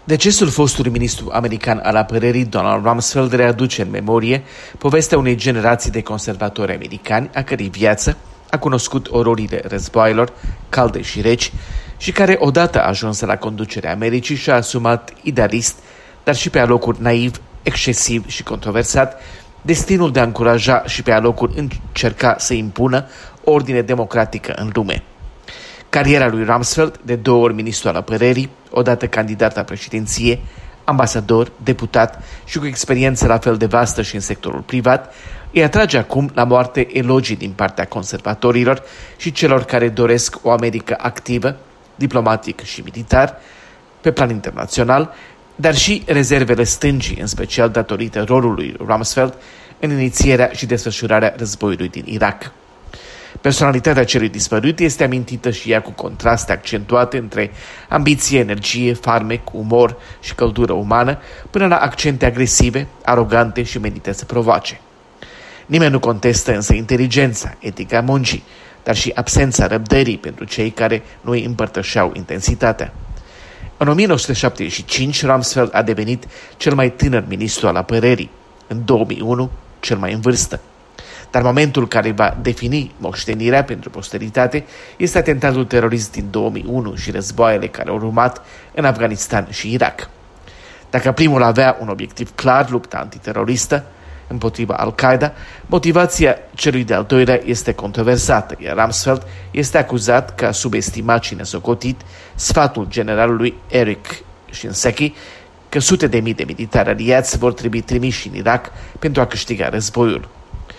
Decesul fostului ministru american al apărării Donald Rumsfeld readuce în memorie povestea unei generații de conservatori americani a cărei viață a cunoscut ororile războaielor calde și reci și care odată ajunsă la conducerea Americii și-a asumat idealist, dar și pe alocuri naiv, excesiv și controversat, destinul de a încuraja și pe alocuri încerca să impună ordine democratică în lume. Cariera lui Rumsfeld, de 2 ori ministru al apărării, odată candidat la președinție, ambasador, deputat și cu experiență la fel de vastă și în sectorul privat, îi atrage acum la moarte elogii din partea conservatorilor și celor care doresc o Americă activă, diplomatic și militar, pe plan internațional, dar și rezervele stângii, în special datorită rolului Rumsfeld în inițierea și desfășurarea războiului din Irak. Personalitatea celui dispărut este amintită și ea cu contraste accentuate între ambiție, energie, farmec, umor și căldură umană, până la accente agresive, arogante și menite să provoace. Nimeni nu contestă însă inteligența, etica muncii, dar și absența răbdării pentru cei care nu îi împărtășeau intensitatea. În 1975, Rumsfeld a devenit cel mai tânăr ministru al apărării, în 2001 cel mai în vârstă. Dar momentul care va defini moștenirea pentru posteritate este atentatul terorist din 2001 și războaiele care au urmat în Afganistan și Irak. Dacă primul avea un obiectiv clar, lupta antiteroristă împotriva Al-Qaeda, motivația celui de-al doilea este controversată, iar Rumsfeld este acuzat că a subestimat și nesocotit sfatul generalului Eric Shinseki că sute de mii de militari aliați vor trebui trimiși în Irak pentru a câștiga războiul.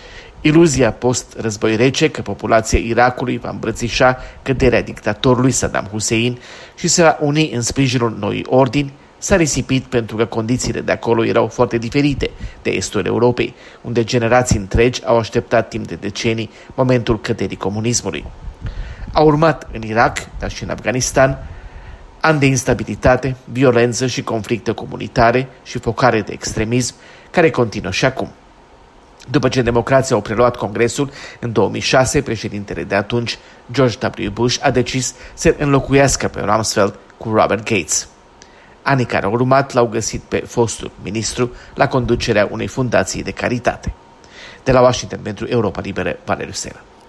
Iluzia post-război rece că populația Irakului va îmbrățișa căderea dictatorului Saddam Hussein și se va uni în sprijinul noii ordini s-a risipit pentru că condițiile de acolo erau foarte diferite de estul Europei, unde generații întregi au așteptat timp de decenii momentul căderii comunismului. A urmat în Irak, dar și în Afganistan, ani de instabilitate, violență și conflicte comunitare și focare de extremism care continuă și acum. După ce democrații au preluat Congresul, în 2006, președintele de atunci, George W. Bush, a decis să înlocuiască pe Rumsfeld cu Robert Gates. Anii care au urmat l-au găsit pe fostul ministru la conducerea unei fundații de caritate. De la Washington pentru Europa Liberă, Valeriu Sela.